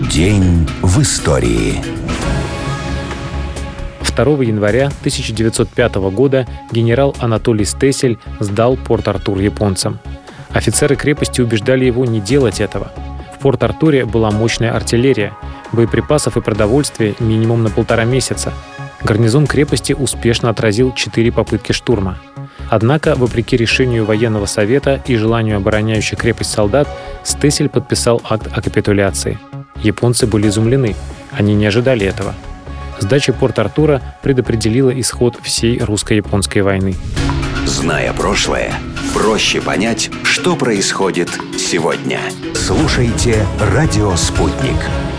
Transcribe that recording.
День в истории. 2 января 1905 года генерал Анатолий Стесель сдал Порт-Артур японцам. Офицеры крепости убеждали его не делать этого. В Порт-Артуре была мощная артиллерия, боеприпасов и продовольствия минимум на 1,5 месяца. Гарнизон крепости успешно отразил 4 попытки штурма. Однако, вопреки решению военного совета и желанию обороняющих крепость солдат, Стесель подписал акт о капитуляции. Японцы были изумлены, они не ожидали этого. Сдача Порт-Артура предопределила исход всей русско-японской войны. Зная прошлое, проще понять, что происходит сегодня. Слушайте «Радио Спутник».